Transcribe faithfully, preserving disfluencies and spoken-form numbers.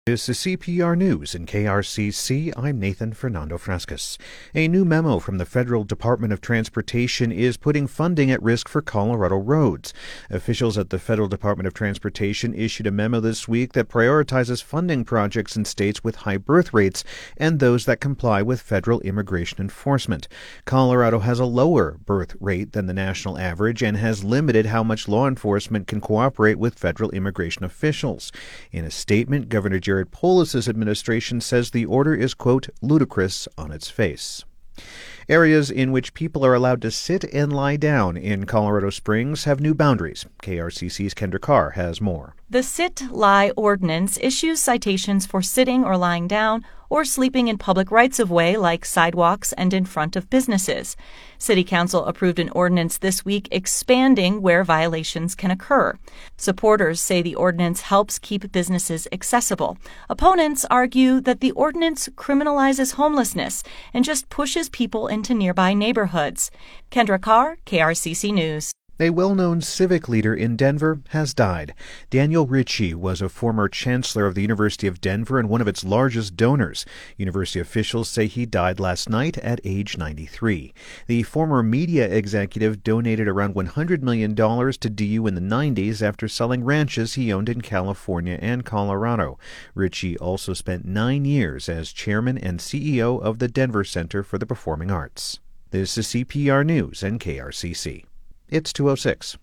This is C P R News in K R C C. I'm Nathan Fernando Frascas. A new memo from the Federal Department of Transportation is putting funding at risk for Colorado roads. Officials at the Federal Department of Transportation issued a memo this week that prioritizes funding projects in states with high birth rates and those that comply with federal immigration enforcement. Colorado has a lower birth rate than the national average and has limited how much law enforcement can cooperate with federal immigration officials. In a statement, Governor Jared Polis's administration says the order is, quote, ludicrous on its face. Areas in which people are allowed to sit and lie down in Colorado Springs have new boundaries. K R C C's Kendra Carr has more. The Sit-Lie Ordinance issues citations for sitting or lying down or sleeping in public rights-of-way like sidewalks and in front of businesses. City Council approved an ordinance this week expanding where violations can occur. Supporters say the ordinance helps keep businesses accessible. Opponents argue that the ordinance criminalizes homelessness and just pushes people into nearby neighborhoods. Kendra Carr, K R C C News. A well-known civic leader in Denver has died. Daniel Ritchie was a former chancellor of the University of Denver and one of its largest donors. University officials say he died last night at age ninety-three. The former media executive donated around one hundred million dollars to D U in the nineties after selling ranches he owned in California and Colorado. Ritchie also spent nine years as chairman and C E O of the Denver Center for the Performing Arts. This is C P R News and K R C C. It's two oh six.